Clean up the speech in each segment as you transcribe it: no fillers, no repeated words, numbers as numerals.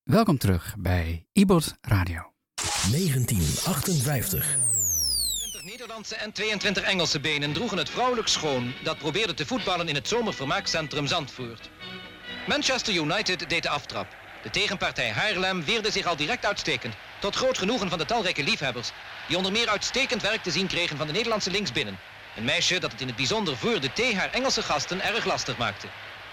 Welkom terug bij IBOT Radio. 1958. 20 Nederlandse en 22 Engelse benen droegen het vrouwelijk schoon dat probeerde te voetballen in het zomervermaakcentrum Zandvoort. Manchester United deed de aftrap. De tegenpartij Haarlem weerde zich al direct uitstekend, tot groot genoegen van de talrijke liefhebbers, die onder meer uitstekend werk te zien kregen van de Nederlandse linksbinnen. Een meisje dat het in het bijzonder voor de thee haar Engelse gasten erg lastig maakte.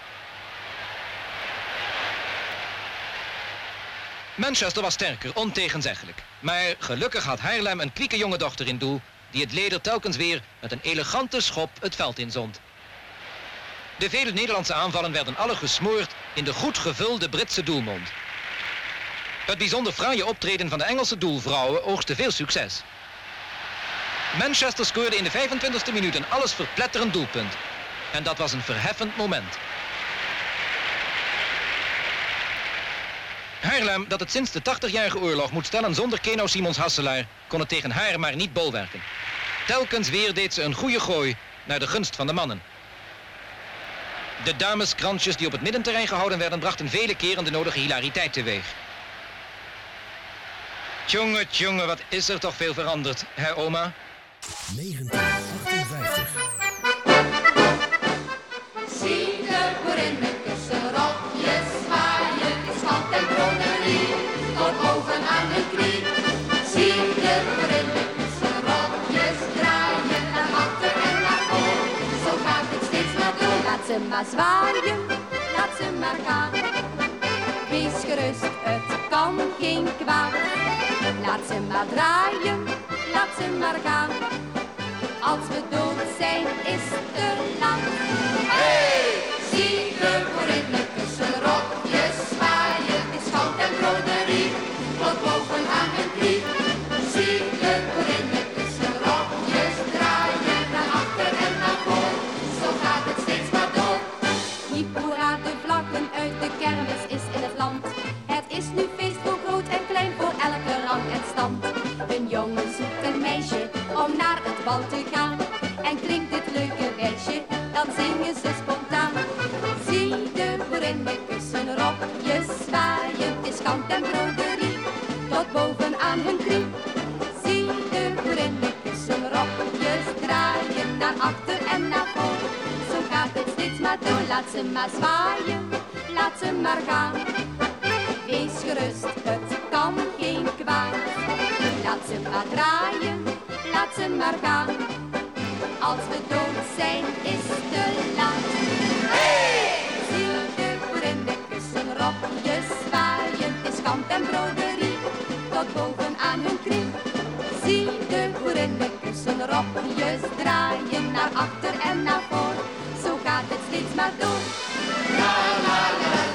Manchester was sterker, ontegenzeggelijk. Maar gelukkig had Haarlem een kwieke jonge dochter in doel, die het leder telkens weer met een elegante schop het veld inzond. De vele Nederlandse aanvallen werden alle gesmoord in de goed gevulde Britse doelmond. Het bijzonder fraaie optreden van de Engelse doelvrouwen oogste veel succes. Manchester scoorde in de 25e minuut een alles verpletterend doelpunt. En dat was een verheffend moment. Haarlem, dat het sinds de 80-jarige oorlog moet stellen zonder Keno Simons Hasselaar, kon het tegen haar maar niet bolwerken. Telkens weer deed ze een goede gooi naar de gunst van de mannen. De dameskransjes die op het middenterrein gehouden werden, brachten vele keren de nodige hilariteit teweeg. Tjonge, wat is er toch veel veranderd, hè oma? 1958. Zie de boerinnetjes rokjes zwaaien, schat en broderie, tot boven aan hun knie. Zie de boerinnetjes rokjes draaien, naar achter en naar voor, zo gaat het steeds maar door. Laat ze maar zwaaien, laat ze maar gaan. Wees gerust, het kan geen kwaad. Laat ze maar draaien, laat ze maar gaan. Als we dood zijn, is te laat. Hey! Zie de boerinnetjes rokjes zwaaien, is goud en broderie, tot boven aan hun knie. Zie de boerinnetjes rokjes draaien, naar achter en naar voor, zo gaat het steeds maar door. Hiep hoera, de vlaggen uit de kermis is in het land. Het is nu feest voor groot en klein, voor elke rang en stand. Een jongen zoekt een meisje om naar het bal te gaan. En klinkt dit leuke wijsje, dan zingen ze spontaan. Zie de boerinnetjes hun rokjes zwaaien, het is kant en broderie, tot boven aan hun knie. Zie de boerinnetjes hun rokjes draaien, naar achter en naar voor. Zo gaat het steeds maar door, laat ze maar zwaaien, laat ze maar gaan. Wees gerust, het kan geen kwaad. Laat ze maar draaien, laat ze maar gaan. Als we dood zijn, is te laat. Hey! Zie de boerinnetjes hun rokjes zwaaien, is kant en broderie, tot boven aan hun knie. Zie de boerinnetjes hun rokjes draaien, naar achter en naar voor, zo gaat het steeds maar door. La la la la.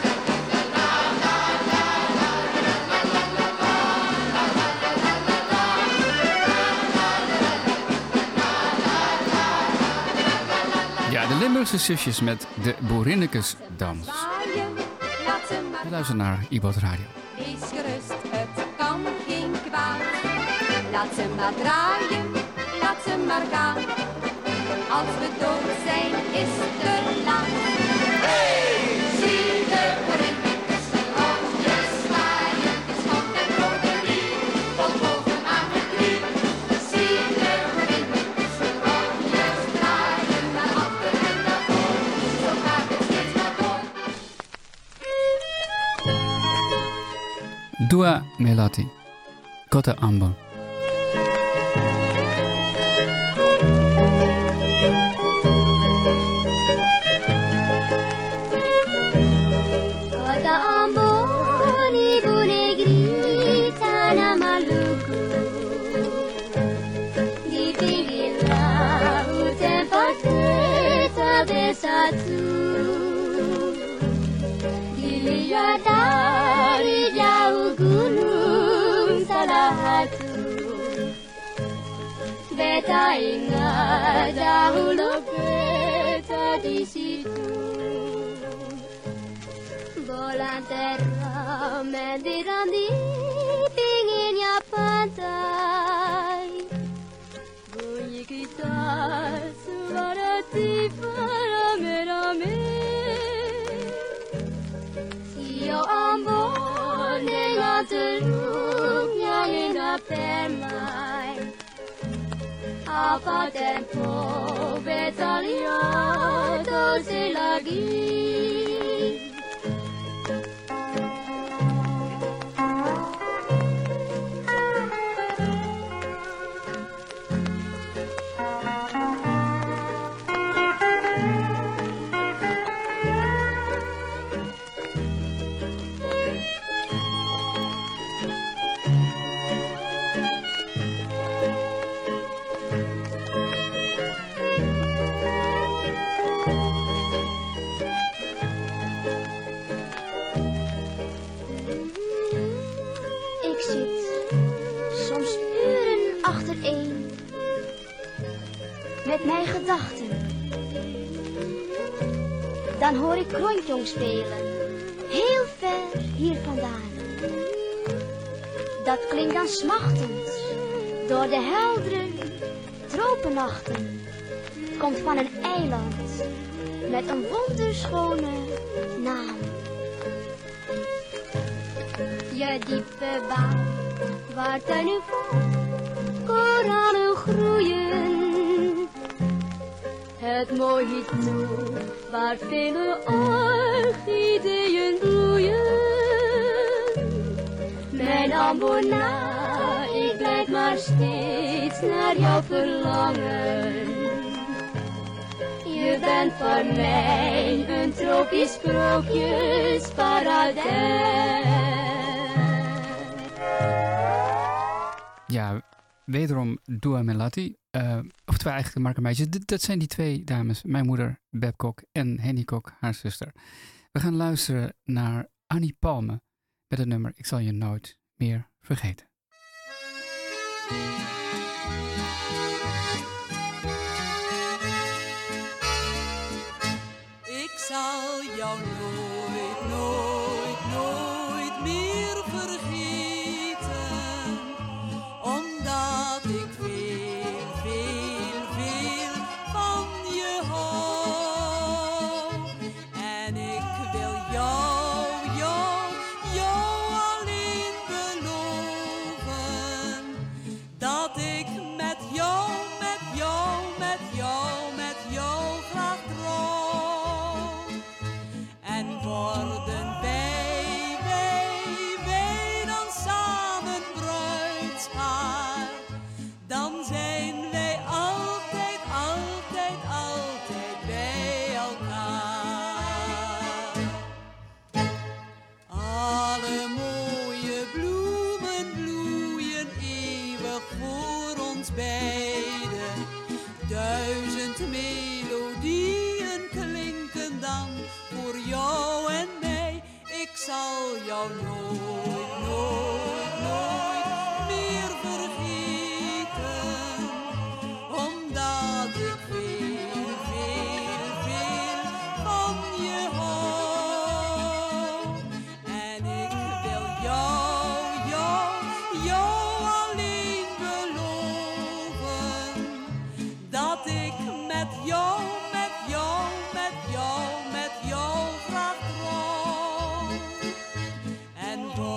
Ja, de Limburgse zusjes met de Boerinnekesdans. We luisteren naar IBOT Radio. Wees gerust, het kan geen kwaad. Laat ze maar draaien, laat ze maar gaan. Als we dood zijn, is te laat. Hey! Zie de boerinnetjes rokjes zwaaien, is goud en broderie, tot boven aan de knie. Zie de boerinnetjes rokjes draaien, naar achter en naar voor, zo gaat het steeds maar door. Dua Melati, Kota Ambon. Kota Ambon, Ibu Negeri, Tanah Maluku. Di pinggir laut tempat kita bersatu. Dilihat dari jauh gunung salah satu. Beta ingat dahulu beta di situ. Bola terang mendiram di pinggirnya pantai. Bunyi gitar suara tiba rame-rame. Sio Ambon terug, ja in de permai. Apa tempo, betaliato se lagi. Met mijn gedachten. Dan hoor ik Krontjong spelen, heel ver hier vandaan. Dat klinkt dan smachtend, door de heldere tropennachten. Komt van een eiland, met een wonderschone naam. Je diepe baan, waar tuinen vol koranen groeien. Het mooie toe, waar vele orchideeën bloeien. Mijn Ambona, ik blijf maar steeds naar jou verlangen. Je bent voor mij een tropisch sprookjesparadijs. Ja, wederom Dua Melati. Oftewel eigenlijk Marke Meisjes. Dat zijn die twee dames. Mijn moeder Beb Kok en Henny Kok, haar zuster. We gaan luisteren naar Annie Palme met het nummer Ik zal je nooit meer vergeten. Ik zal jou nooit, nooit, nooit meer vergeten, omdat ik veel, veel, veel van je hou. En ik wil jou, jou, jou alleen beloven, dat ik met jou, met jou, met jou, met jou graag trouw. En worden wij dan samen bruidspaar, dan zijn wij altijd, altijd, altijd bij elkaar. Alle mooie bloemen bloeien eeuwig voor ons beiden. 1000 melodieën klinken dan voor jou en mij. Ik zal jou nooit, nooit, nooit meer vergeten, omdat ik veel, veel, veel van je hou. En ik wil jou, jou, jou alleen beloven, dat ik met jou, met jou, met jou, met jou graag trouw. En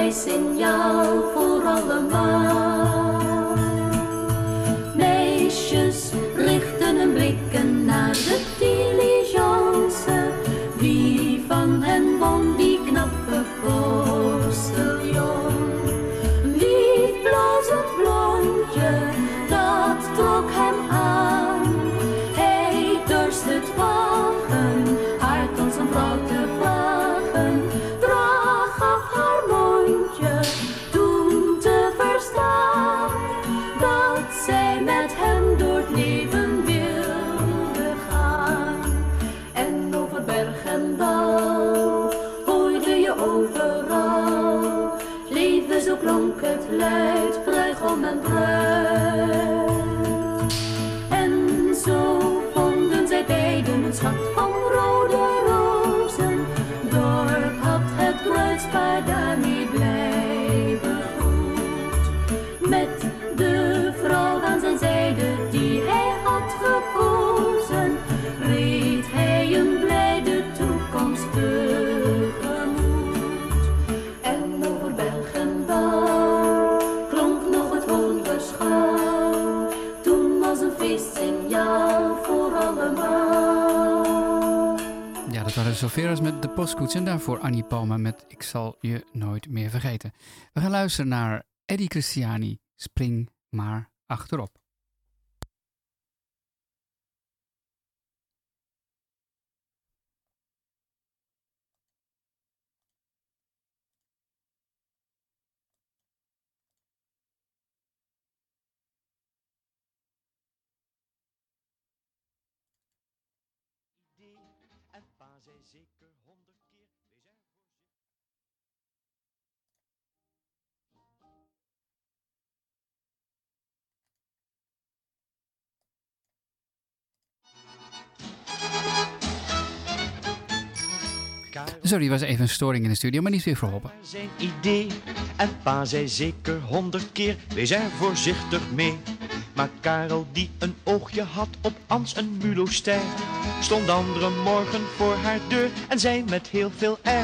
feestsignaal voor allemaal. Meisjes richten hun blikken naar de diligence. Wie van hen won die knappe postiljon? Wie bloos het blondje, dat trok hem aan. Hij dorst het wagen, haar tot zijn vrouw te vragen. Draag gaf haar mondje toen te verstaan dat zij met hem door het leven wilde gaan. En over berg en dal hoorde je overal, leven zo klonk het luid, bruigom en bruid. En zo vonden zij beiden een schat van rode rozen. Dorp had het bruidspaar daar niet blijven goed. Met de vrouw aan zijn zijde die hij had gekozen, reed hij een blijde toekomst tegemoet. En over berg en dal klonk nog het hoorgeschal. Toen was een feestsignaal voor allemaal. Ja, dat waren Soveras met de postkoets en daarvoor Annie Palme met Ik zal je nooit meer vergeten. We gaan luisteren naar Eddie Christiani, Spring maar achterop. En pa zei zeker 100 keer, wees er Sorry, er was even een storing in de studio, maar niet weer verholpen. zijn idee. En pa zei zeker 100 keer, wees er voorzichtig mee. Maar Karel die een oogje had op Ans een mulostijl, stond de andere morgen voor haar deur en zei met heel veel air: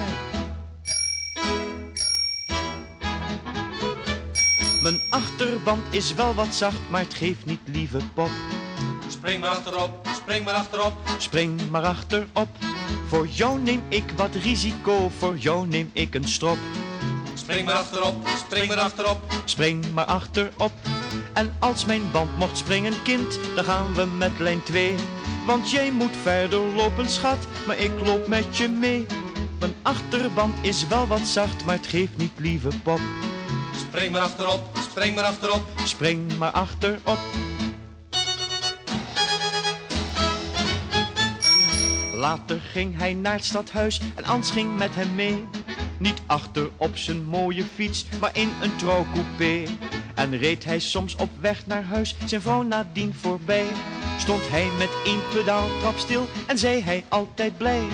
mijn achterband is wel wat zacht, maar het geeft niet, lieve pop. Spring maar achterop, spring maar achterop. Spring maar achterop. Voor jou neem ik wat risico, voor jou neem ik een strop. Spring maar achterop, spring maar achterop. Spring maar achterop. En als mijn band mocht springen, kind, dan gaan we met lijn 2. Want jij moet verder lopen, schat, maar ik loop met je mee. Mijn achterband is wel wat zacht, maar het geeft niet, lieve pop. Spring maar achterop, spring maar achterop. Spring maar achterop. Later ging hij naar het stadhuis en Ans ging met hem mee. Niet achter op zijn mooie fiets, maar in een trouwcoupé. En reed hij soms op weg naar huis zijn vrouw nadien voorbij. Stond hij met één pedaaltrap stil en zei hij altijd blij: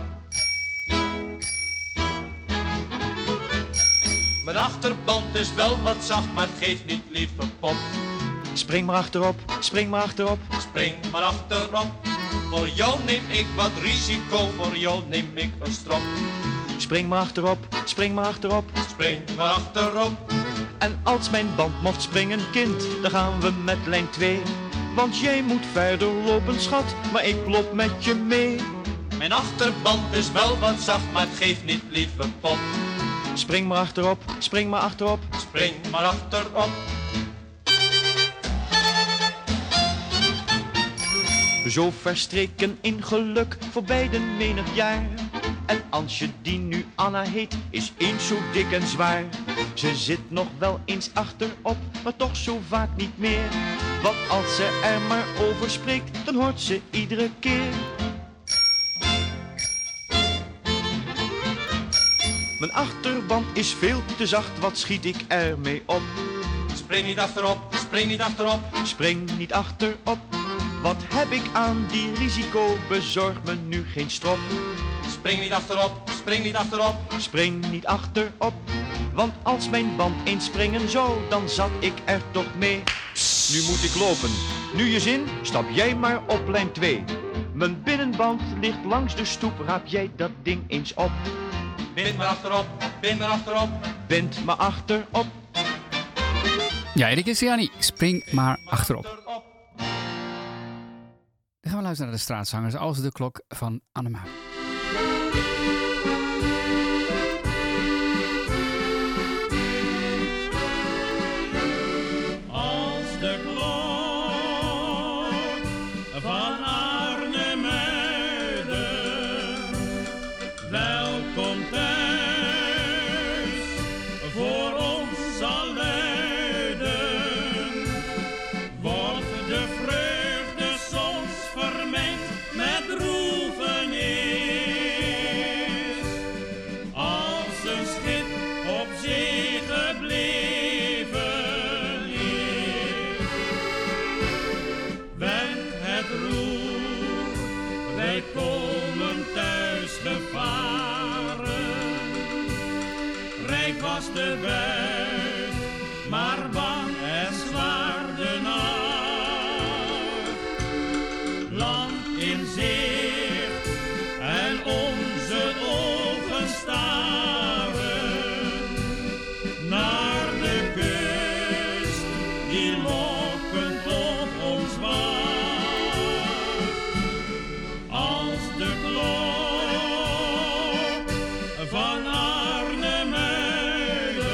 Mijn achterband is wel wat zacht, maar het geeft niet, lieve pop. Spring maar achterop, spring maar achterop. Spring maar achterop. Voor jou neem ik wat risico, voor jou neem ik een strop. Spring maar achterop, spring maar achterop. Spring maar achterop. En als mijn band mocht springen, kind, dan gaan we met lijn 2. Want jij moet verder lopen, schat, maar ik loop met je mee. Mijn achterband is wel wat zacht, maar het geeft niet, lieve pop. Spring maar achterop, spring maar achterop. Spring maar achterop. Zo verstreken in geluk voor beiden menig jaar. En Ansje, die nu Anna heet, is eens zo dik en zwaar. Ze zit nog wel eens achterop, maar toch zo vaak niet meer. Want als ze er maar over spreekt, dan hoort ze iedere keer: mijn achterband is veel te zacht, wat schiet ik ermee op? Spring niet achterop, spring niet achterop. Spring niet achterop. Wat heb ik aan die risico, bezorg me nu geen strop. Spring niet achterop, spring niet achterop. Spring niet achterop. Want als mijn band eens springen zou, dan zat ik er toch mee. Nu moet ik lopen. Nu je zin, stap jij maar op lijn 2. Mijn binnenband ligt langs de stoep, raap jij dat ding eens op. Bind maar achterop, bind maar achterop. bind me achterop. Ja, Erik Essiani, spring maar achterop. Dan gaan we luisteren naar de straatzangers als de klok van Annemuiden. Als de klok van Arnhemuiden, welkom thuis, voor ons zal luiden, wordt de vreugde soms vermengd met droefenis. Als een schip op zee gebleven is, wendt het roer, wij komen thuis gevaren. Rijk was de buit, maar bang en zwaar de nacht. Land in zicht en onze ogen staren naar de kust die lokkend op ons wacht. Als de klok van Arnhemuiden,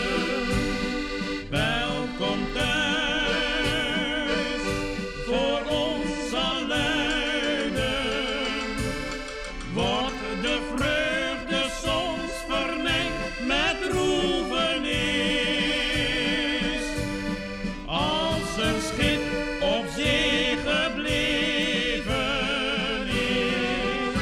welkom thuis, voor ons zal luiden, wordt de vreugde soms vermengd met droefenis. Als een schip op zee gebleven is,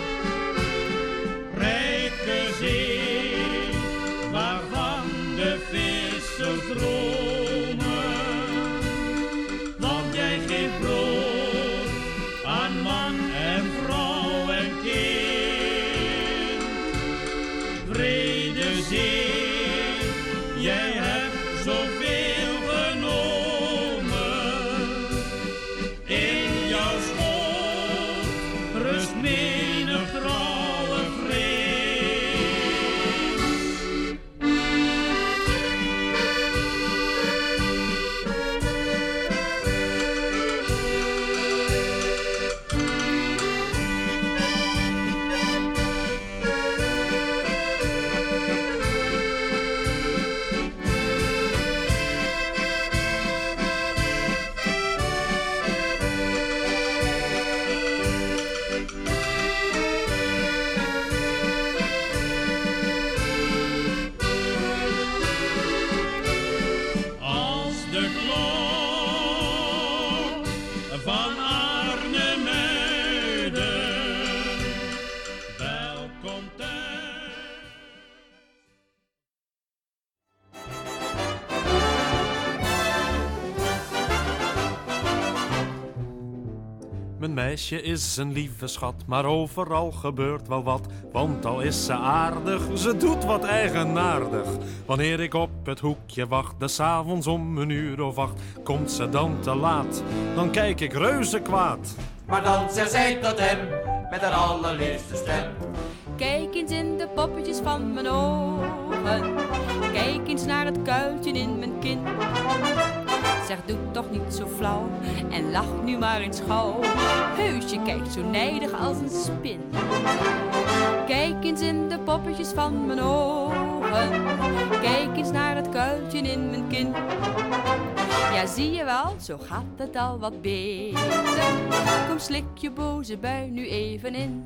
rijke zee, waarvan de vissers dromen, want jij geeft brood aan man en vrouw en kind. Vrede zee, jij hebt zoveel genomen. In jouw schoot rust menig trouwe vrede. Als de klok van Arnhemuiden, welkom thuis. Mijn meisje is een lieve schat, maar overal gebeurt wel wat. Want al is ze aardig, ze doet wat eigenaardig. Wanneer ik op het hoekje wacht, des avonds om 1:08, komt ze dan te laat, dan kijk ik reuze kwaad. Maar dan zegt zij tot hem, met haar allerliefste stem. Kijk eens in de poppetjes van mijn ogen. Kijk eens naar het kuiltje in mijn kin. Zeg, doe toch niet zo flauw en lach nu maar eens gauw. Heus, je kijkt zo nijdig als een spin. Kijk eens in de poppetjes van mijn ogen. Kijk eens naar het kuiltje in mijn kin. Ja, zie je wel, zo gaat het al wat beter. Kom, slik je boze bui nu even in.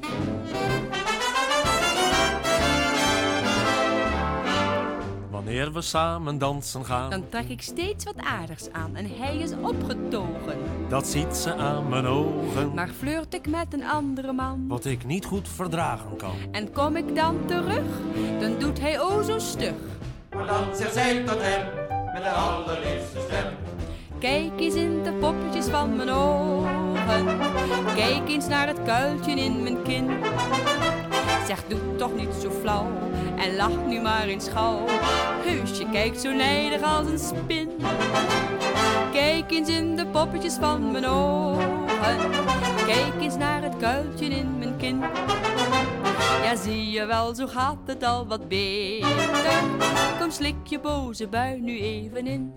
Wanneer we samen dansen gaan, Dan trek ik steeds wat aardigs aan en hij is opgetogen. dat ziet ze aan mijn ogen. Maar flirt ik met een andere man Wat ik niet goed verdragen kan. en kom ik dan terug, dan doet hij o zo stug. Maar dan zegt zij tot hem, met haar allerliefste stem. Kijk eens in de poppetjes van mijn ogen. Kijk eens naar het kuiltje in mijn kin. Zeg, doe toch niet zo flauw en lach nu maar eens gauw. Heus, je kijkt zo nijdig als een spin. Kijk eens in de poppetjes van mijn ogen. Kijk eens naar het kuiltje in mijn kin. Ja, zie je wel, zo gaat het al wat beter. Kom, slik je boze bui nu even in.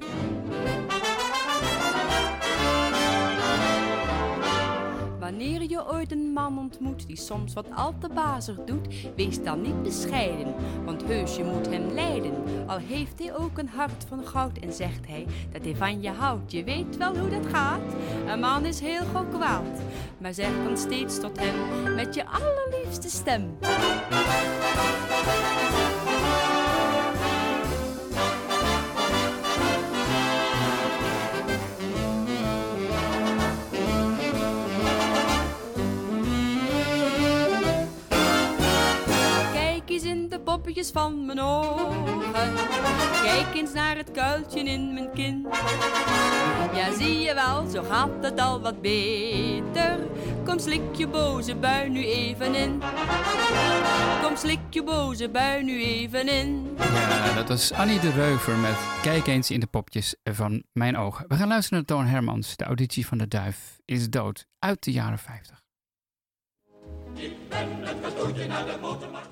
Wanneer je ooit een man ontmoet die soms wat al te bazig doet, wees dan niet bescheiden, want heus je moet hem lijden. Al heeft hij ook een hart van goud en zegt hij dat hij van je houdt. Je weet wel hoe dat gaat, een man is heel gauw kwaad, maar zeg dan steeds tot hem met je allerliefste stem. Poppetjes van mijn ogen, kijk eens naar het kuiltje in mijn kin. Ja, zie je wel, zo gaat het al wat beter. Kom, slik je boze bui nu even in. Kom, slik je boze bui nu even in. Ja, dat was Annie de Reuver met Kijk eens in de poppetjes van mijn ogen. We gaan luisteren naar Toon Hermans. De auditie van de duif is dood, uit de jaren 50. Ik ben het cadeautje naar de motormarkt.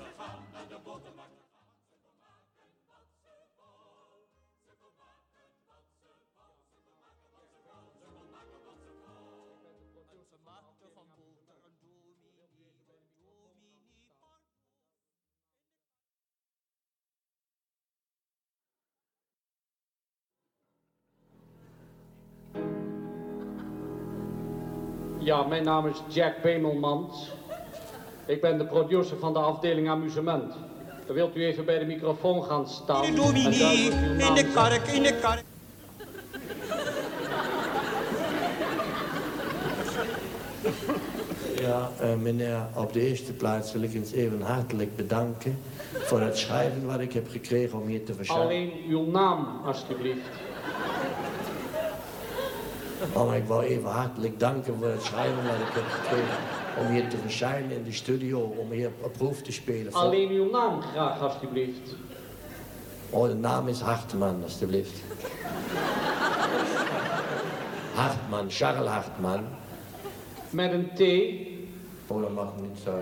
Ja, mijn naam is Jack Bemelmans. Ik ben de producer van de afdeling amusement. Dan wilt u even bij de microfoon gaan staan. In de dominee, in de kark, in de kark. Ja, meneer, op de eerste plaats wil ik eens even hartelijk bedanken voor het schrijven wat ik heb gekregen om hier te verschijnen. Alleen uw naam, alstublieft. Oh, ik wou even hartelijk danken voor het schrijven wat ik heb gekregen om hier te verschijnen in de studio, om hier op proef te spelen. Alleen uw naam graag, alstublieft. Oh, de naam is Hartman, alstublieft. Hartman, Charles Hartman. Met een T. Oh, dat mag niet zo.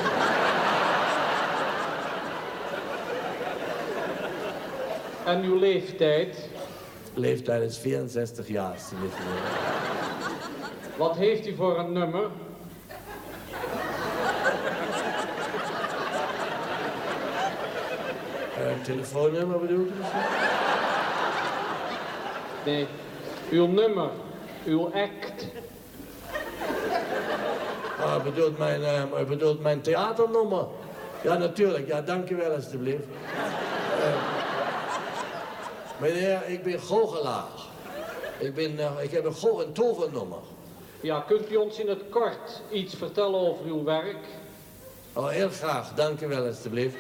En uw leeftijd? Leeftijd is 64 jaar, alstublieft. Wat heeft u voor een nummer? Telefoonnummer bedoelt u misschien? Nee, uw nummer, uw act. U bedoelt mijn theaternummer? Ja, natuurlijk. Ja, dank u wel, alstublieft. Meneer, ik ben goochelaar. Ik heb een tovernummer. Ja, kunt u ons in het kort iets vertellen over uw werk? Oh, heel graag. Dank u wel, alstublieft.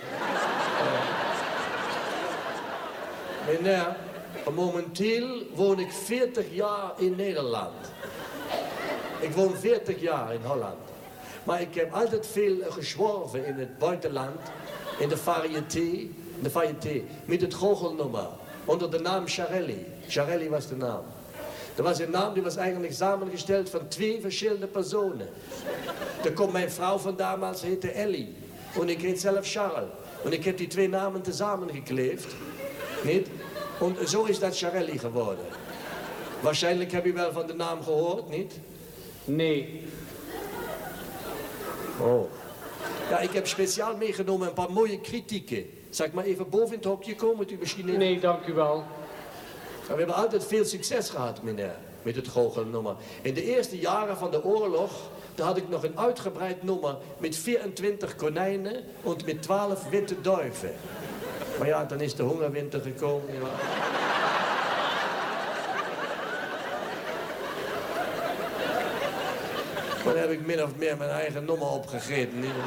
Meneer, momenteel woon ik 40 jaar in Nederland. Ik woon 40 jaar in Holland. Maar ik heb altijd veel gezworven in het buitenland, in de variété, met het goochelnummer, onder de naam Charelli. Charelli was de naam. Dat was een naam die was eigenlijk samengesteld van 2 verschillende personen. Daar komt mijn vrouw van damals, heette Ellie. En ik heet zelf Charles. En ik heb die 2 namen tezamen gekleefd. Niet? En zo is dat Charelli geworden. Waarschijnlijk heb je wel van de naam gehoord, niet? Nee. Oh. Ja, ik heb speciaal meegenomen een paar mooie kritieken. Zal ik maar even boven in het hokje komen? U misschien even... Nee, dank u wel. We hebben altijd veel succes gehad, meneer, met het goochelnummer. In de eerste jaren van de oorlog, daar had ik nog een uitgebreid nummer met 24 konijnen en met 12 witte duiven. Maar ja, dan is de hongerwinter gekomen. Ja. Dan heb ik min of meer mijn eigen nummer opgegeten. Niet?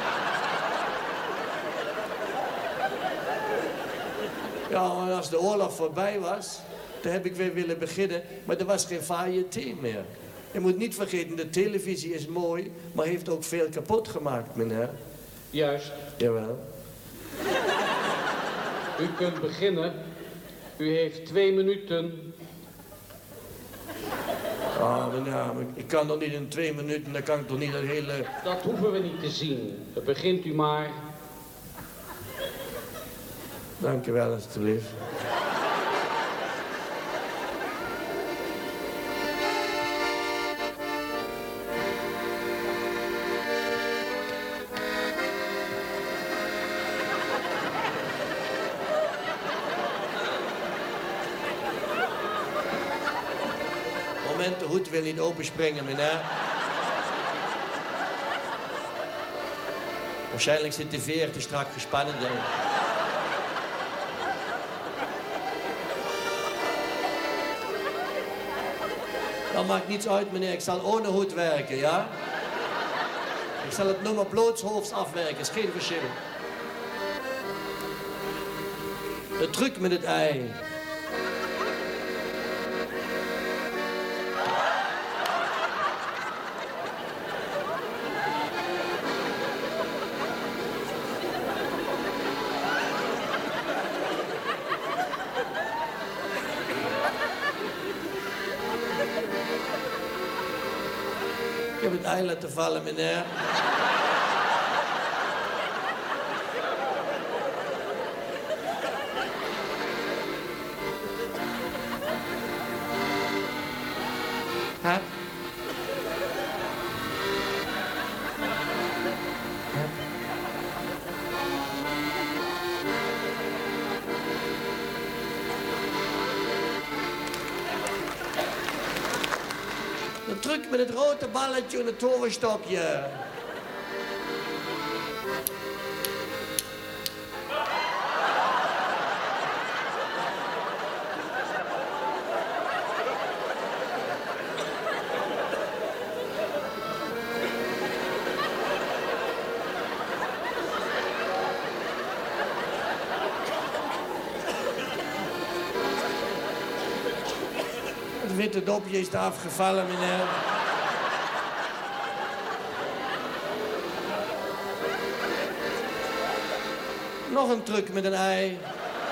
Ja, en als de oorlog voorbij was, dan heb ik weer willen beginnen, maar er was geen variété meer. Je moet niet vergeten, de televisie is mooi, maar heeft ook veel kapot gemaakt, meneer. Juist. Jawel. U kunt beginnen. U heeft 2 minuten. Oh, meneer, maar ik kan toch niet in 2 minuten, dan kan ik toch niet dat hele... Dat hoeven we niet te zien. Begint u maar. Dank u wel, alstublieft. De hoed wil niet openspringen, meneer. Waarschijnlijk zit de veer te strak gespannen. Dat maakt niets uit, meneer. Ik zal ohne hoed werken, ja? Ik zal het nummer blootshoofds afwerken, is geen verschil. De truc met het ei. Ik heb het ei laten vallen, meneer. Hup. De truc met het rode balletje en het toverstokje. Het witte dopje is eraf gevallen, meneer. Nog een truc met een ei.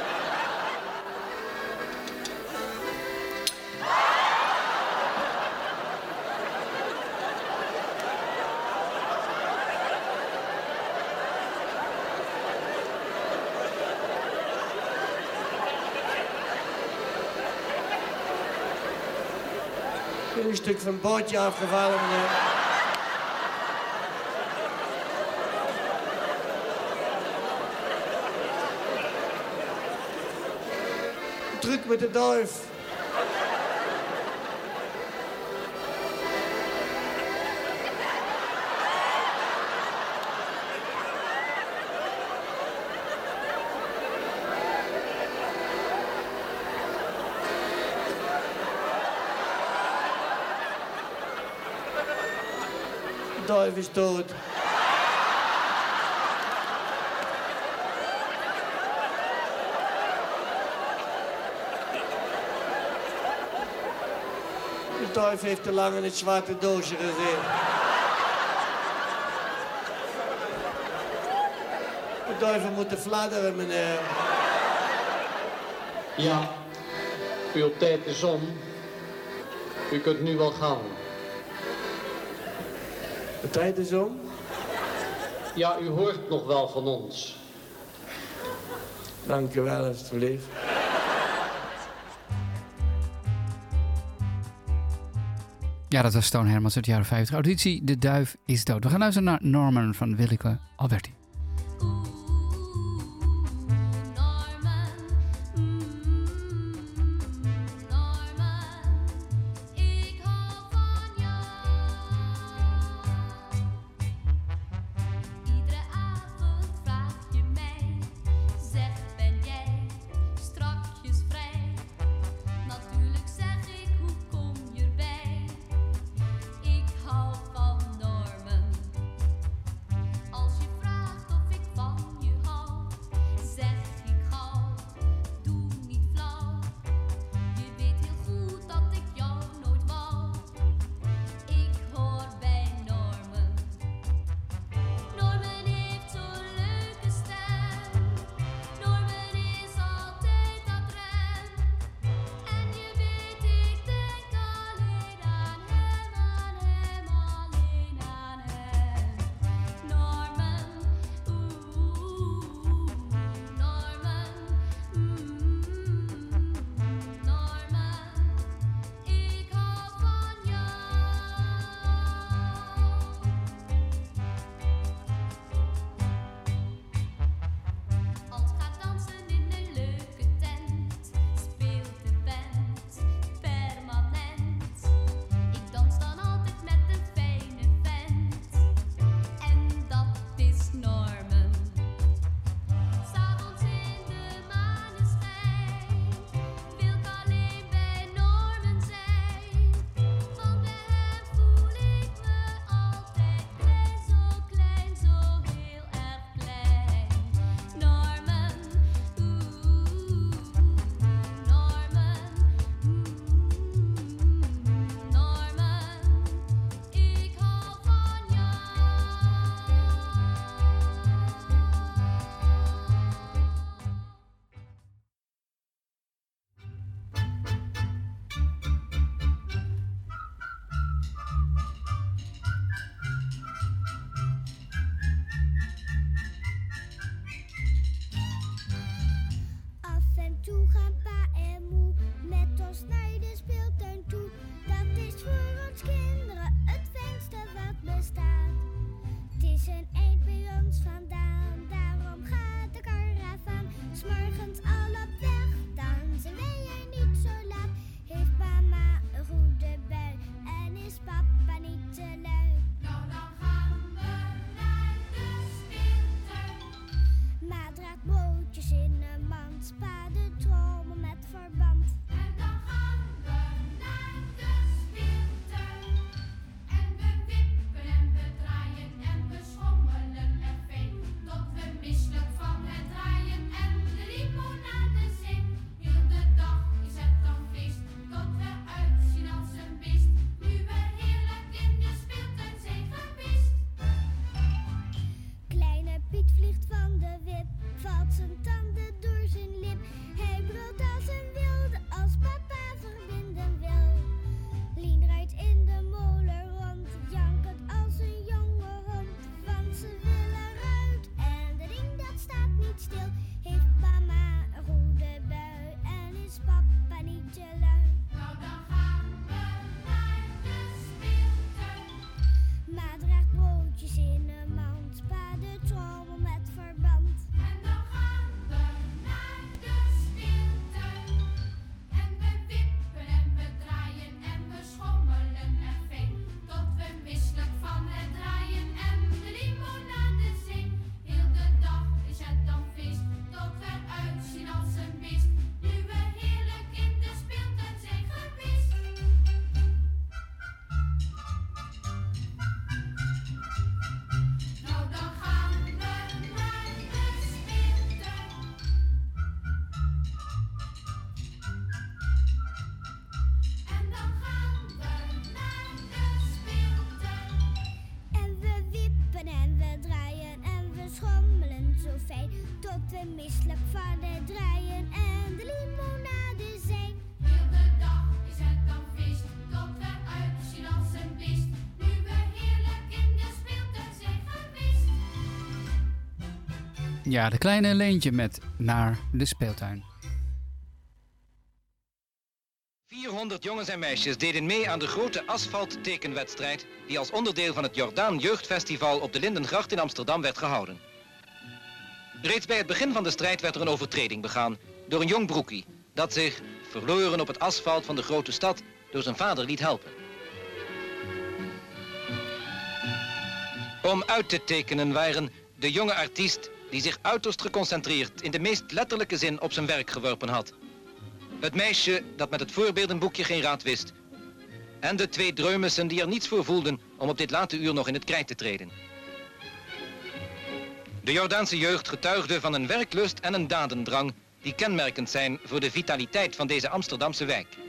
Een stuk van het bordje afgevallen, meneer. Truc met de duif. De duif is dood. De duif heeft te lang in het zwarte doosje gezeten. De duiven moeten fladderen, meneer. Ja, uw tijd is om. U kunt nu wel gaan. De tijd is om? Ja, u hoort nog wel van ons. Dank u wel, alstublieft. Ja, dat was Toon Hermans uit de jaren 50. Auditie De Duif is dood. We gaan luisteren naar Norman van Willeke Alberti. Als je vraagt stuk van de druien en de limonade zijn. Heel de dag is het dan feest, tot we uitzien als een beest. Nu we heerlijk in de speeltuin zijn geweest. Ja, de kleine Leentje met Naar de speeltuin. 400 jongens en meisjes deden mee aan de grote asfalttekenwedstrijd die als onderdeel van het Jordaan Jeugdfestival op de Lindengracht in Amsterdam werd gehouden. Reeds bij het begin van de strijd werd er een overtreding begaan door een jong broekie dat zich, verloren op het asfalt van de grote stad, door zijn vader liet helpen. Om uit te tekenen waren de jonge artiest die zich uiterst geconcentreerd in de meest letterlijke zin op zijn werk geworpen had. Het meisje dat met het voorbeeldenboekje geen raad wist. En de 2 dreumissen die er niets voor voelden om op dit late uur nog in het krijt te treden. De Jordaanse jeugd getuigde van een werklust en een dadendrang die kenmerkend zijn voor de vitaliteit van deze Amsterdamse wijk.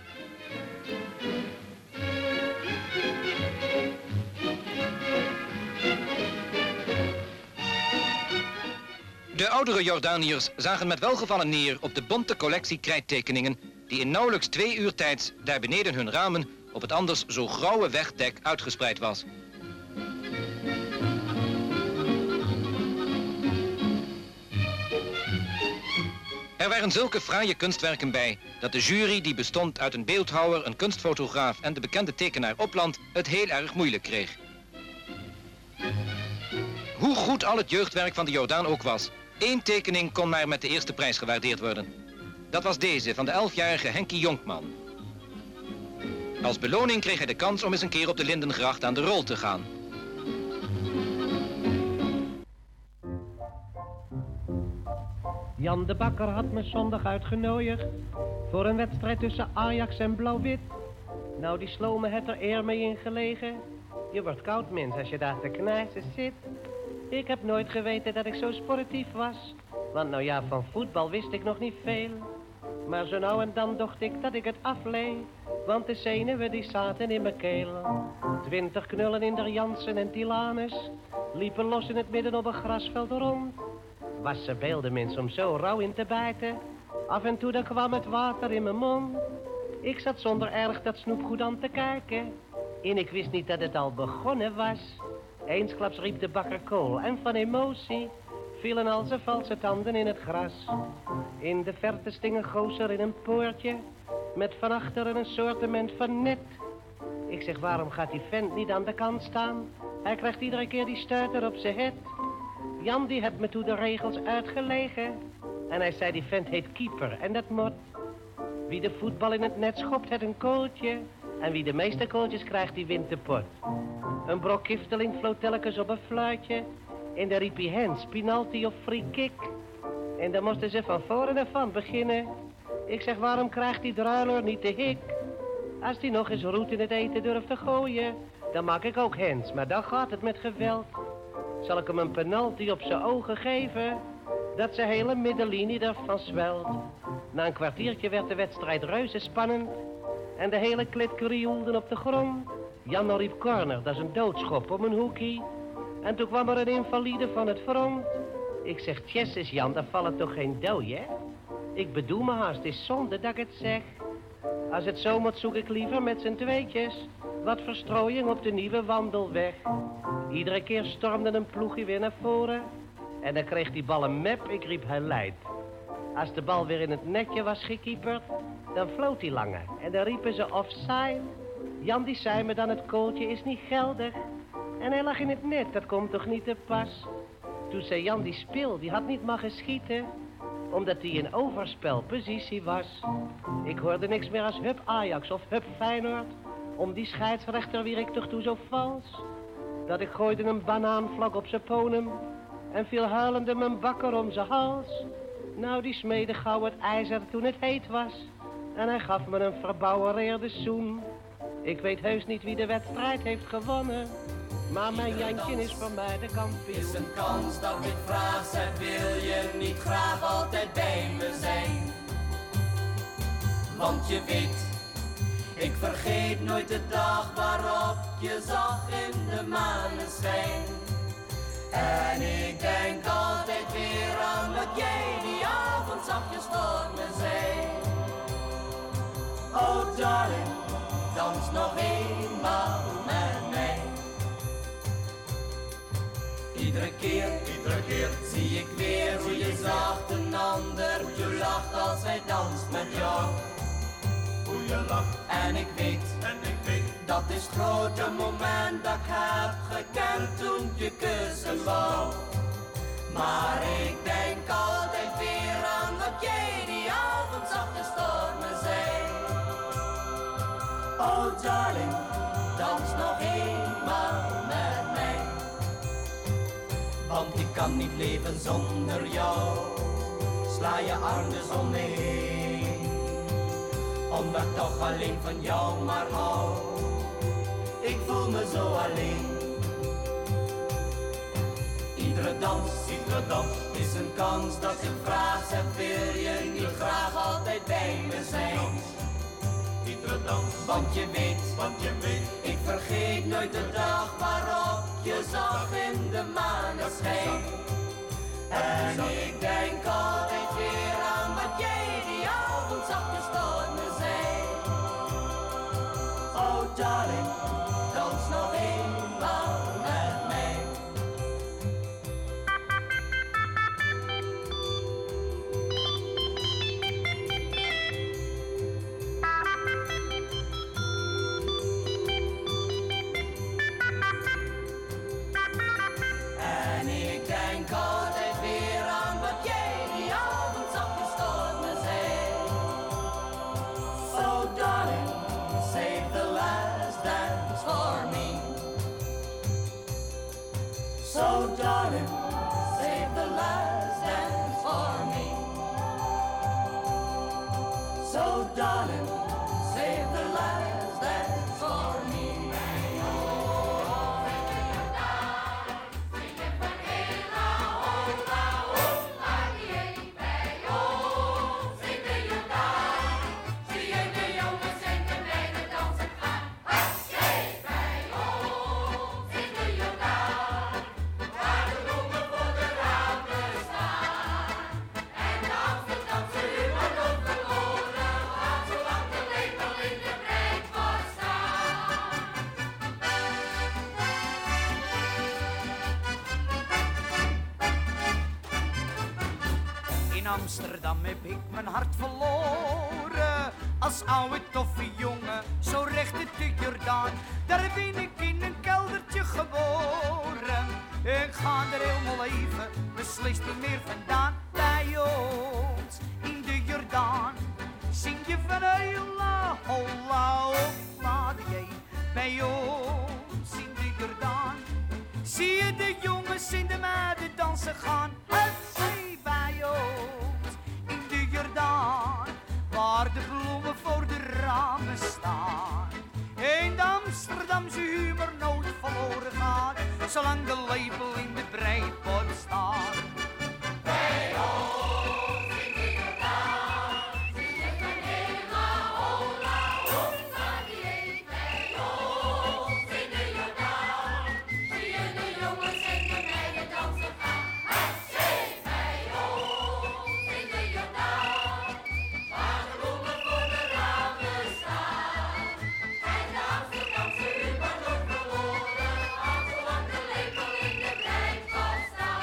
De oudere Jordaniërs zagen met welgevallen neer op de bonte collectie krijttekeningen die in nauwelijks 2 uur tijds daar beneden hun ramen op het anders zo grauwe wegdek uitgespreid was. Er waren zulke fraaie kunstwerken bij dat de jury, die bestond uit een beeldhouwer, een kunstfotograaf en de bekende tekenaar Opland, het heel erg moeilijk kreeg. Hoe goed al het jeugdwerk van de Jordaan ook was, 1 tekening kon maar met de eerste prijs gewaardeerd worden. Dat was deze van de 11-jarige Henkie Jonkman. Als beloning kreeg hij de kans om eens een keer op de Lindengracht aan de rol te gaan. Jan de Bakker had me zondag uitgenodigd voor een wedstrijd tussen Ajax en Blauw-Wit. Nou, die sloot me het er eer mee in gelegen. Je wordt koud, mens, als je daar te knijzen zit. Ik heb nooit geweten dat ik zo sportief was. Want nou ja, van voetbal wist ik nog niet veel. Maar zo nou en dan dacht ik dat ik het afleed. Want de zenuwen die zaten in mijn keel. 20 knullen in der Jansen en Tilanus liepen los in het midden op een grasveld rond. Was ze beelden mensen om zo rauw in te bijten. Af en toe dan kwam het water in mijn mond. Ik zat zonder erg dat snoepgoed aan te kijken. En ik wist niet dat het al begonnen was. Eensklaps riep de Bakker kool en van emotie vielen al zijn valse tanden in het gras. In de verte sting een gozer in een poortje met van achteren een soortement van net. Ik zeg, waarom gaat die vent niet aan de kant staan? Hij krijgt iedere keer die stuiter op zijn het. Jan die heeft me toen de regels uitgelegen. En hij zei, die vent heet keeper en dat mot. Wie de voetbal in het net schopt, heeft een kooltje. En wie de meeste kooltjes krijgt, die wint de pot. Een brok kifteling floot telkens op een fluitje. En daar riep hij hands, penalty of free kick. En dan moesten ze van voren en van beginnen. Ik zeg, waarom krijgt die druiler niet de hik? Als die nog eens roet in het eten durft te gooien, dan maak ik ook hands, maar dan gaat het met geweld. Zal ik hem een penalty op zijn ogen geven, dat zijn hele middenlinie ervan zwelt. Na een kwartiertje werd de wedstrijd reuze spannend en de hele klit krioelde op de grond. Jan riep corner, dat is een doodschop om een hoekie. En toen kwam er een invalide van het front. Ik zeg, tjesses Jan, daar vallen toch geen dooi, hè? Ik bedoel me haast, het is zonde dat ik het zeg. Als het zo moet, zoek ik liever met z'n tweetjes wat verstrooiing op de nieuwe wandelweg. Iedere keer stormde een ploegje weer naar voren en dan kreeg die bal een mep, ik riep hij leidt. Als de bal weer in het netje was gekieperd, dan floot hij langer en dan riepen ze offside. Jan die zei me dan, het kooltje is niet geldig en hij lag in het net, dat komt toch niet te pas. Toen zei Jan, die spil, die had niet mogen schieten, omdat hij in overspelpositie was. Ik hoorde niks meer als hup Ajax of hup Feyenoord. Om die scheidsrechter wier ik toch toe zo vals, dat ik gooide een banaanvlak op zijn ponum en viel huilende mijn Bakker om zijn hals. Nou, die smeedde gauw het ijzer toen het heet was en hij gaf me een verbouwereerde zoen. Ik weet heus niet wie de wedstrijd heeft gewonnen, maar mijn Jantje is voor mij de kampioen. Is een kans dat ik vraag, zeg, wil je niet graag altijd bij me zijn? Want je weet, ik vergeet nooit de dag waarop je zag in de maneschijn. En ik denk altijd weer aan wat jij die avond zachtjes voor me zei. Oh darling, dans nog eenmaal met mij. Iedere keer zie ik weer hoe je zacht een ander, hoe je lacht als hij danst met jou. Hoe je lacht en ik weet, dat is het grote moment dat ik heb gekend toen je kussen wou. Maar ik denk altijd weer aan wat jij die avond zachtjes voor me zei. Oh darling, dans nog eenmaal met mij. Want ik kan niet leven zonder jou. Sla je arm dus om me heen, omdat ik toch alleen van jou maar hou. Ik voel me zo alleen. Iedere dans is een kans dat ik vraag. Zeg, wil je niet graag altijd bij me zijn? Iedere dans, want je weet, ik vergeet nooit de dag waarop je zag in de maneschijn. En ik denk altijd weer aan wat jij die avond zachtjes voor me zei. Oh darling, dans nog eenmaal met mij. En ik denk altijd weer aan wat jij die avond zachtjes voor me zei. Oh darling, save the last dance for me. So darling, save the last dance for me. So darling, save the last dance for me. Amsterdam heb ik mijn hart verloren. Als oude toffe jongen, zo recht uit de Jordaan. Daar ben ik in een keldertje geboren. Ik ga er helemaal even, beslist niet meer vandaan. Bij ons in de Jordaan zing je van Eula, holla, holla, jee. Bij ons in de Jordaan zie je de jongens in de meiden dansen gaan. Het zee bij ons in de Jordaan, waar de bloemen voor de ramen staan. In de Amsterdamse humor nooit verloren gaat, zolang de label in de breipot staat. Bij ons in de Jordaan zie je van Ela, hola, hola, die bij ons in de Jordaan zie je de jongens en de meiden dansen gaan. Het zee bij ons in de Jordaan, waar de bloemen voor de ramen staan. En de Amsterdamse humor nooit verloren gaat, zolang de label in de breipot staat.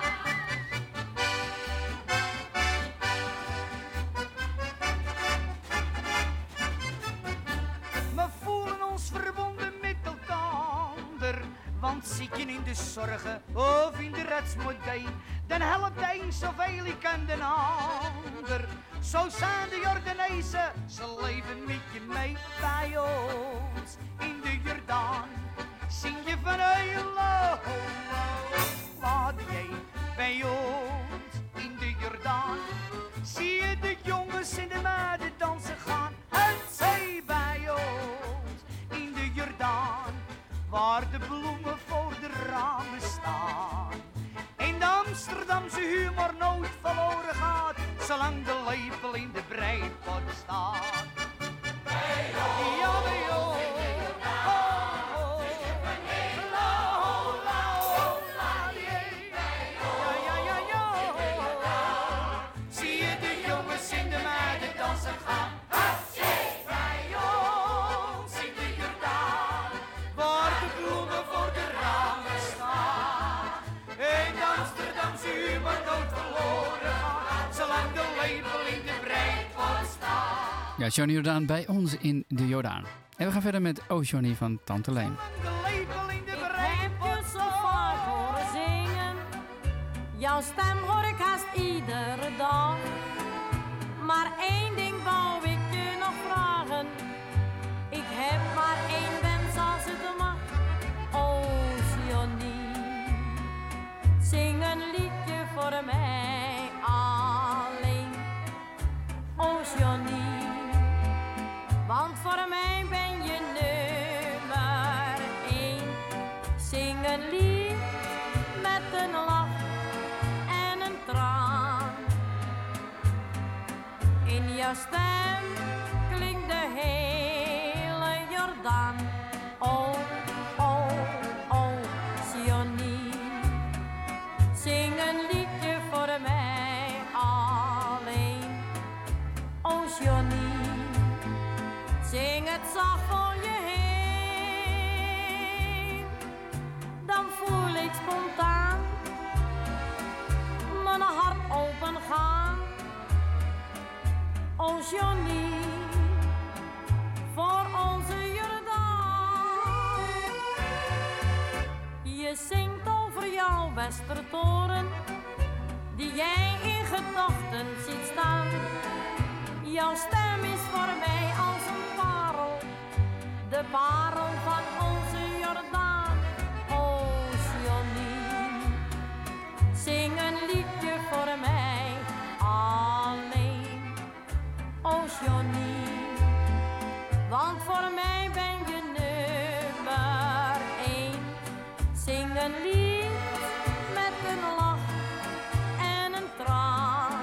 We voelen ons verbonden met elkaar, want zit je in de zorgen of in de redsmodee, dan helpt de een zoveel ik aan de ander. Zo zijn de Jordanezen, ze leven met je mee. Bij ons in de Jordaan zing je van Eula, hola, jij. Bij ons in de Jordaan zie je de jongens en de meiden dansen gaan. Het zee bij ons in de Jordaan, waar de bloemen voor de ramen staan. In de Amsterdamse humor nooit verloren gaat, zolang de lepel in de breipot staat. Bij ons, ja, bij ons. Zie je de Ja, Johnny Jordaan bij ons in de Jordaan. En we gaan verder met Oh Johnny van Tante Leen. Heb je zo vaak horen zingen? Jouw stem hoor ik haast iedere dag. Maar één ding wou ik je nog vragen. Ik heb maar één wens als het mag. Oh Johnny, zing een liedje voor mij alleen. Oh Johnny, want voor mij ben je nummer 1. Zing een lied met een lach en een traan. In jouw stem klinkt de hele Jordaan. Oh, oh, oh, Johnny, zing een liedje voor mij alleen. Oh Johnny, zing het zacht voor je heen. Dan voel ik spontaan mijn hart open gaan. Oh Johnny, voor onze Jordaan. Je zingt over jouw Westertoren, die jij in gedachten ziet staan. Jouw stem is voor mij als een parel, de parel van onze Jordaan. Oh Johnny, zing een liedje voor mij alleen. Oh Johnny, want voor mij ben je nummer 1. Zing een lied met een lach en een traan.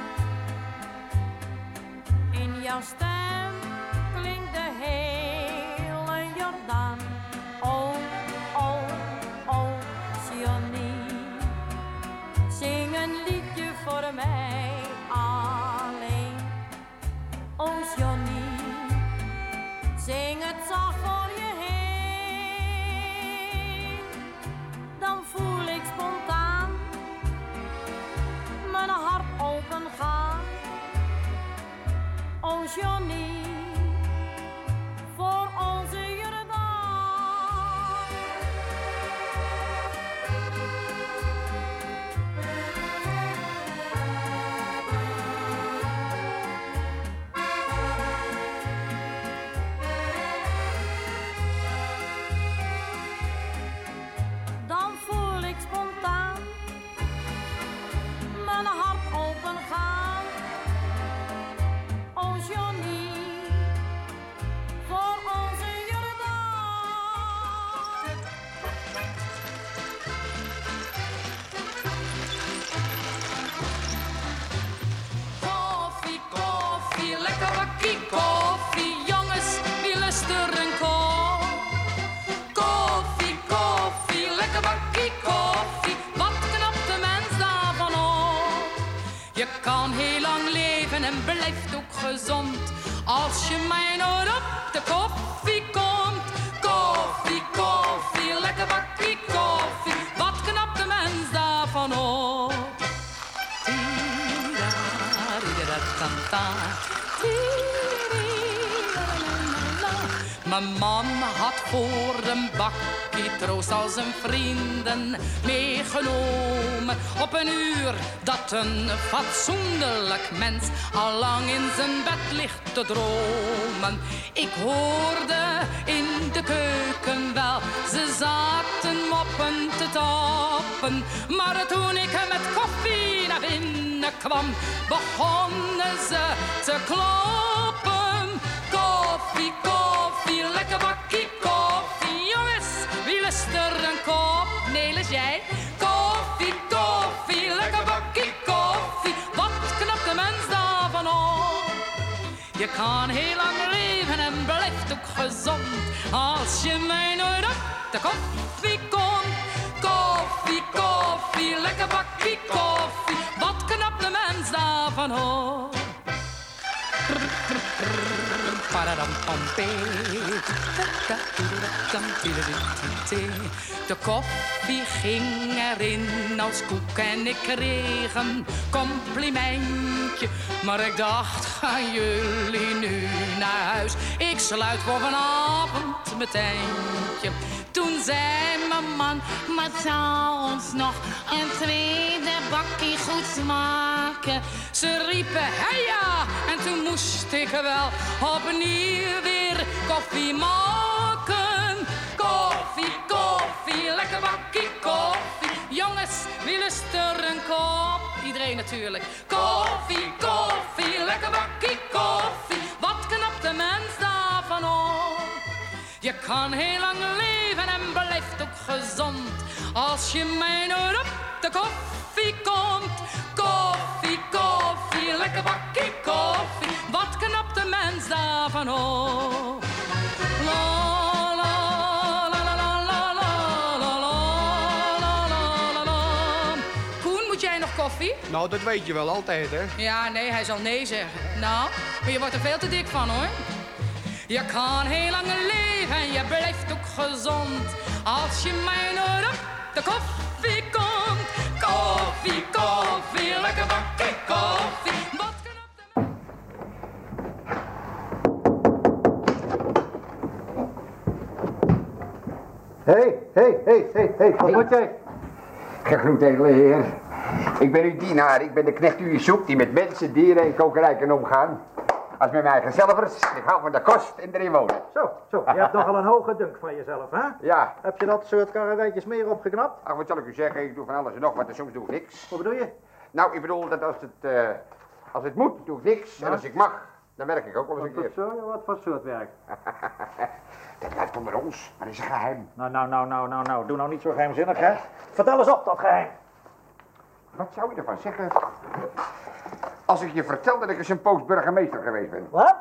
In jouw stem klinkt de hele Jordaan. Oh, oh, oh, Johnny, zing een liedje voor mij alleen. Oh Johnny, zing het zacht voor je heen. Dan voel ik spontaan mijn hart open gaan. Oh Johnny, voor onze Jordaan. Dan voel ik spontaan mijn hart open gaan. Oh Johnny, voor onze Jordaan. Koffie, koffie, lekker bakkie koffie. Jongens, wie lust er een kop? Koffie, koffie, lekker bakkie koffie. Wat knapt de mens daarvan op? Je kan heel lang leven en blijft ook gezond als je mij nooit op de koffie komt. Koffie, koffie, lekker bakkie koffie. Wat knapt de mens daarvan op? Mijn man had voor een bakkie troost al zijn vrienden meegenomen. Op een uur dat een fatsoenlijk mens al lang in zijn bed ligt te dromen. Ik hoorde in de keuken wel, ze zaten moppen te tappen. Maar toen ik met koffie naar binnen kwam, begonnen ze te kloppen. Koffie, koffie, lekker bakkie koffie. Jongens, wie lust er een kop? Nelis, jij? Koffie, koffie, lekker bakkie koffie. Wat knapt de mens daarvan op? Je kan heel lang leven en blijft ook gezond als je mij nooit op de koffie komt. Koffie, koffie, lekker bakkie koffie. Wat knapt de mens daarvan op? De koffie ging erin als koek en ik kreeg een complimentje. Maar ik dacht, gaan jullie nu naar huis? Ik sluit voor vanavond mijn tentje. Toen zei mijn man, maar zou ons nog een tweede bakkie goed smaken? Ze riepen, heja, en toen moest ik wel opnieuw weer koffie maken. Koffie, koffie, lekker bakkie koffie. Jongens, wie lust er een kop? Iedereen natuurlijk. Koffie, koffie, lekker bakkie koffie. Wat knapt de mens daarvan op? Je kan heel lang leven en blijft ook gezond als je mij nooit op de koffie komt. Koffie, koffie, lekker bakkie koffie. Wat knapt de mens daarvan op? La, la, la, la, la, la, la, la, la, la, la. Koen, moet jij nog koffie? Nou, dat weet je wel altijd, hè? Ja, nee, hij zal nee zeggen. Nou, maar je wordt er veel te dik van, hoor. Je kan heel lang leven en je blijft ook gezond als je mij nooit op de koffie komt. Koffie, koffie, lekker bakkie koffie. Wat Hé, wat moet jij? Gegroet, edele heer. Ik ben uw dienaar, ik ben de knecht u zoekt die met mensen, dieren en kokerij kan omgaan. Als met mijn gezelligers, ik hou van de kost en erin wonen. Zo, je hebt nogal een hoge dunk van jezelf, hè? Ja. Heb je dat soort karreweitjes meer opgeknapt? Ach, wat zal ik u zeggen, ik doe van alles en nog wat en soms doe ik niks. Wat bedoel je? Nou, ik bedoel dat als het moet, doe ik niks. Ja? En als ik mag, dan werk ik ook wel eens een keer. Wat voor soort werk? Dat blijft onder ons, maar dat is een geheim. Nou, doe nou niet zo geheimzinnig, hè? Vertel eens op, dat geheim. Wat zou je ervan zeggen als ik je vertel dat ik eens een poos burgemeester geweest ben? Wat?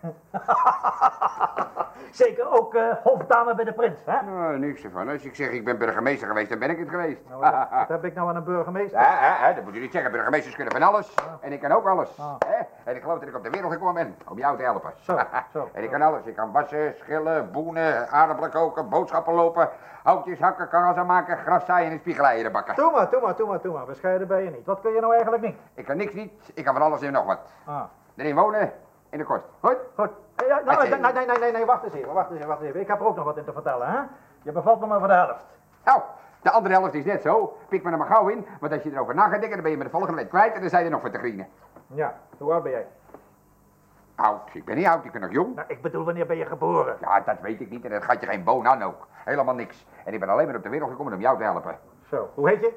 Zeker ook hofdame bij de prins, hè? Nou, niks ervan. Als ik zeg ik ben burgemeester geweest, dan ben ik het geweest. Nou, wat heb ik nou aan een burgemeester? Dat moet u niet zeggen. Burgemeesters kunnen van alles. Ja. En ik kan ook alles. Hè? En ik geloof dat ik op de wereld gekomen ben om jou te helpen. Zo. En ik kan alles. Ik kan wassen, schillen, boenen, aardappelen koken, boodschappen lopen, houtjes hakken, karren maken, gras zaaien en spiegeleieren bakken. Doe maar. Bescheiden ben je niet. Wat kun je nou eigenlijk niet? Ik kan niks niet. Ik kan van alles en nog wat. Erin wonen, in de kost. Goed? Ja, nee, wacht eens even. Ik heb er ook nog wat in te vertellen, hè? Je bevalt me maar voor de helft. Nou, de andere helft is net zo. Pik me er maar gauw in, want als je erover na gaat denken, dan ben je me de volgende week kwijt en dan zijn er nog voor te grienen. Ja, hoe oud ben jij? Oud? Ik ben niet oud, ik ben nog jong. Nou, ik bedoel, wanneer ben je geboren? Ja, dat weet ik niet en dat gaat je geen boon aan ook. Helemaal niks. En ik ben alleen maar op de wereld gekomen om jou te helpen. Zo, hoe heet je?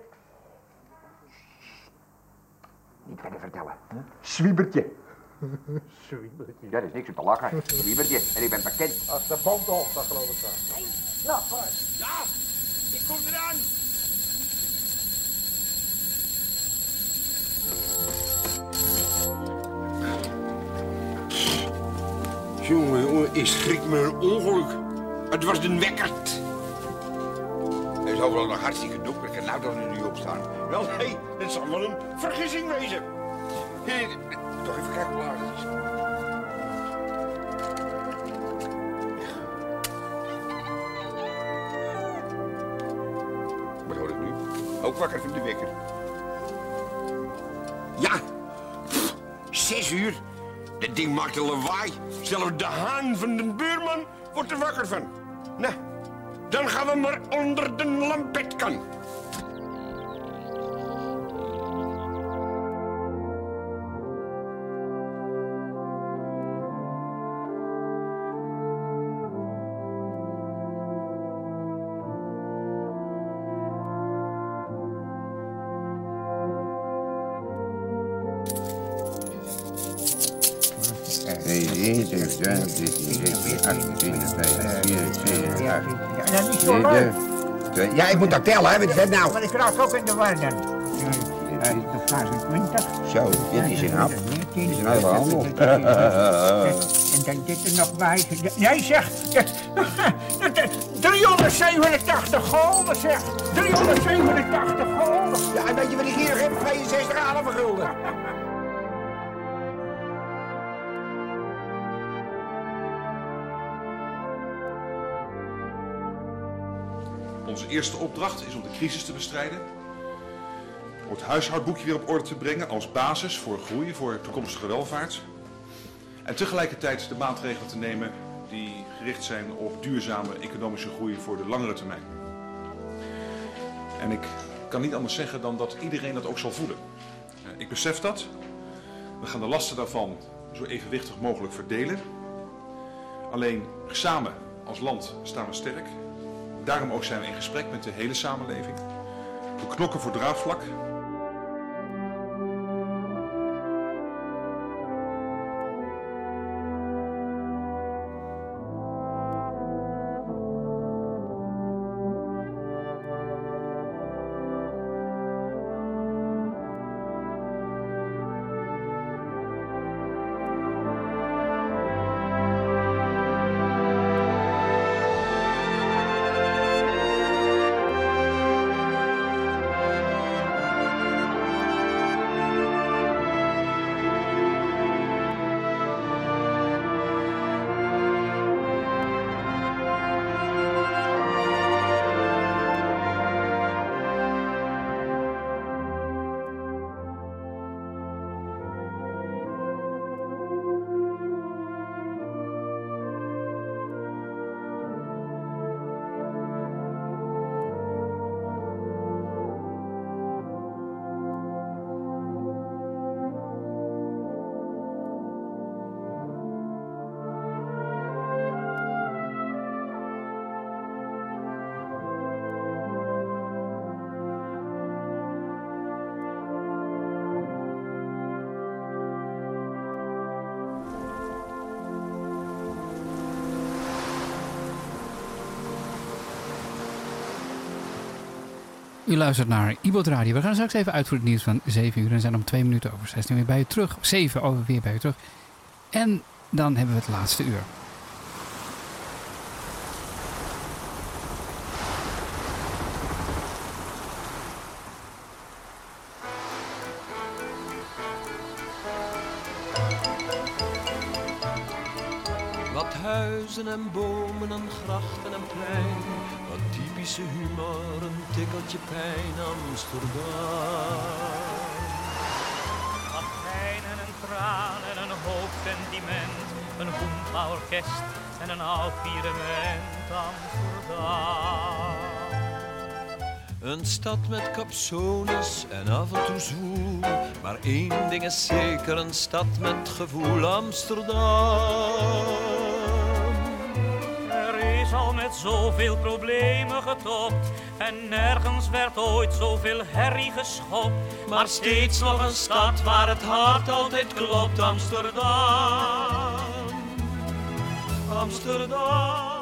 Niet verder vertellen. Zwiebertje. Zwiebertje. Ja, dat is niks om te lachen. Zwiebertje. En ik ben bekend. Als de band op, dat geloof ik wel. Nou, vooruit. Ja, ik kom eraan. Jongen, ik schrik me een ongeluk. Het was een wekkert. Het is overal nog hartstikke donker. Ik kan nou toch nu opstaan. Wel, nee, het zal wel een vergissing wezen. Toch even kijken hoe laat het is. Wat hoor ik nu? Ook wakker van de wekker. Ja, 6 uur. Dat ding maakt een lawaai. Zelfs de haan van de buurman wordt er wakker van. Nou, dan gaan we maar onder de lampetkan. Ja, ik moet dat tellen, hè? Wat is dat nou? Maar ik raak ook in de war dan. Zo, dit is een hap. Dit is een hele handel. En dan dit er nog bij. Nee, zeg. 387 gulden, zeg. 387 gulden. Ja, en weet je wat ik hier heb? 62,5 gulden. Onze eerste opdracht is om de crisis te bestrijden. Om het huishoudboekje weer op orde te brengen als basis voor groei, voor toekomstige welvaart. En tegelijkertijd de maatregelen te nemen die gericht zijn op duurzame economische groei voor de langere termijn. En ik kan niet anders zeggen dan dat iedereen dat ook zal voelen. Ik besef dat. We gaan de lasten daarvan zo evenwichtig mogelijk verdelen. Alleen samen als land staan we sterk. Daarom ook zijn we in gesprek met de hele samenleving. We knokken voor draagvlak. U luistert naar Ibot Radio. We gaan straks even uit voor het nieuws van 7 uur. En zijn om 2 minuten over 16 weer bij u terug. 7 over weer bij u terug. En dan hebben we het laatste uur. Wat huizen en bomen en grachten en plein. Wat typische humor, een tikkeltje pijn, Amsterdam. Wat pijn en een traan en een hoog sentiment. Een boemba-orkest en een oud pirement, Amsterdam. Een stad met capsones en af en toe zwoel. Maar één ding is zeker, een stad met gevoel, Amsterdam. Er is al met zoveel problemen getopt. En nergens werd ooit zoveel herrie geschopt. Maar steeds nog een stad waar het hart altijd klopt, Amsterdam. Amsterdam.